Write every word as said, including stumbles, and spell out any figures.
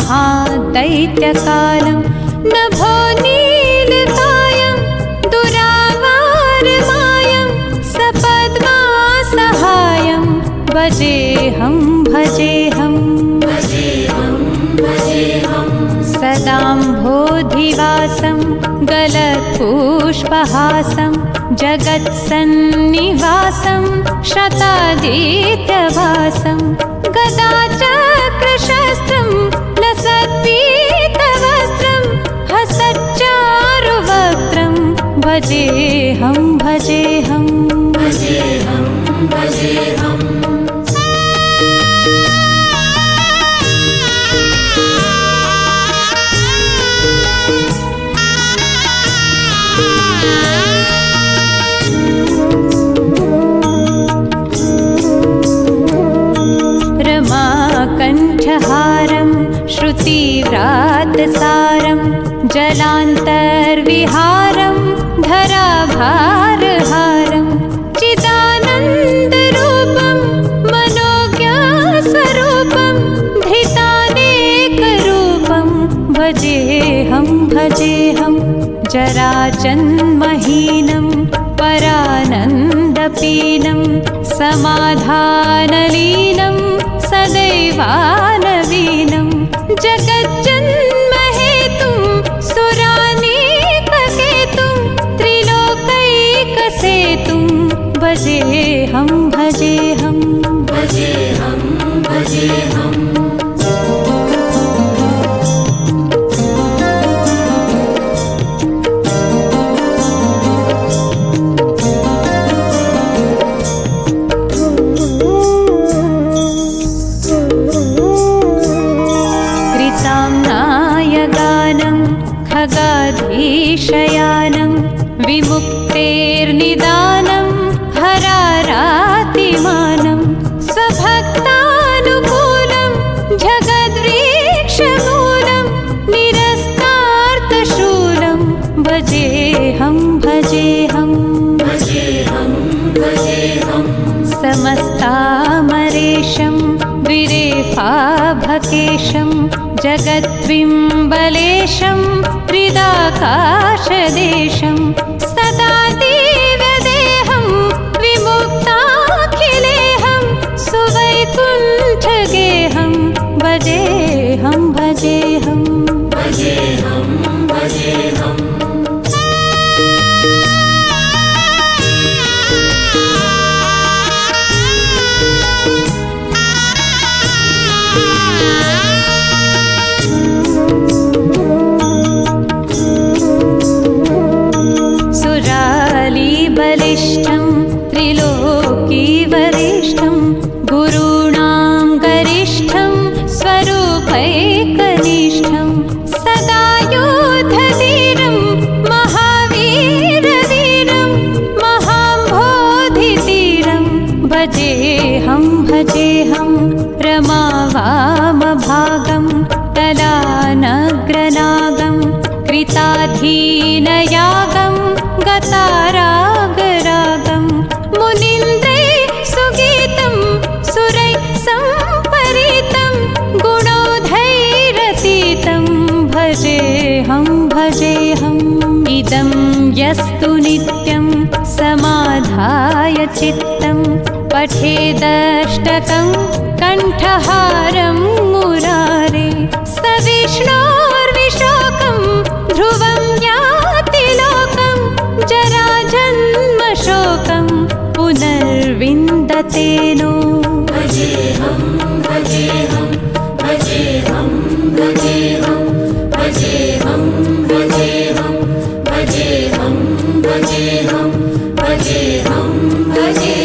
महादैत्यकालं नभो नीलकायं दुरावारमायं सपद्मासहायं भजेऽहं भजेऽहं सदाम्भोधिवासं गलत्पुष्पहासं जगत्सन्निवासं शतादित्यवासं गदाचक्रशस्त्रं लसत्पीतवस्त्रं हसच्चारुवक्त्रं भजेऽहं भजेऽहं रमाकण्ठहारं श्रुतिव्रातसारं जलान्तर्विहारं धराभारहारं चिदानन्दरूपं मनोज्ञस्वरूपं धृतानेकरूपं भजेऽहं भजेऽहं जराजन्महीनं परानन्दपीनं समाधानलीनं सदैवानवीनं जगज्जन्महेतुं सुरानीककेतुं त्रिलोकैकसेतुं भजेऽहं भजेऽहं भजेऽहं भजेऽहम् खगाधीशयानं विमुक्तेर्निदानं हरारातिमानं स्वभक्तानुकूलं जगद्वीक्षमूलं निरस्तार्थशूलं भजेऽहं भजेऽहं समस्तामरेशं विरेफाभकेशं जगद्विम्बलेशं हृदाकाशदेशं सदा दिव्यदेहं विमुक्ताखिलेहं सुवैकुण्ठगेहं भजेऽहं भजेऽहं भजेऽहं भजेऽहम् बलिष्ठं त्रिलोकीवरिष्ठं गुरूणां गरिष्ठं स्वरूपैकनिष्ठं सदा योधवीरं महावीरवीरं महाम्भोधितीरं भजेऽहं भजेऽहं रमावामभागं तलानग्रनागं कृताधीनयागं गतारागरागं मुनीन्द्रै सुगीतं सुरै सम्परीतं गुणोधैरतीतं भजेऽहं भजेऽहम् इदं यस्तु नित्यं समाधाय चित्तं पठेदष्टकं कण्ठहारं मुरारे स विष्णोर्विशोकं ध्रुवं याति लोकं जराजन्मशोकं पुनर्विन्दते नो भजेऽहं भजेऽहं भजेऽहं भजेऽहं भजेऽहं भजेऽहं भजेऽहं भजेऽहं भजेऽहं भजेऽहं